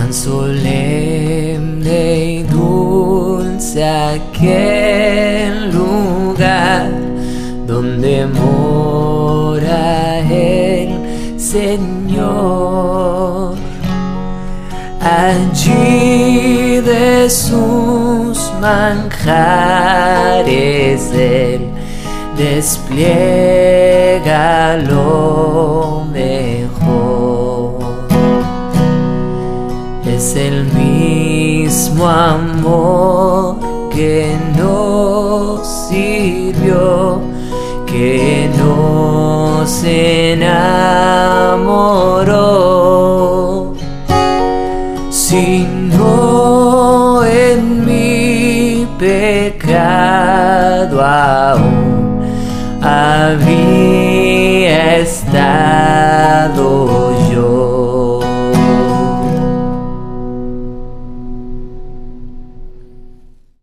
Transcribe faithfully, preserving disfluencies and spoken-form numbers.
Cuán solemne y dulce aquel lugar donde mora el Señor. Allí de sus manjares Él despliega lo mejor. Es el mismo amor que nos sirvió, que nos enamoró. Si no en mi pecado ahora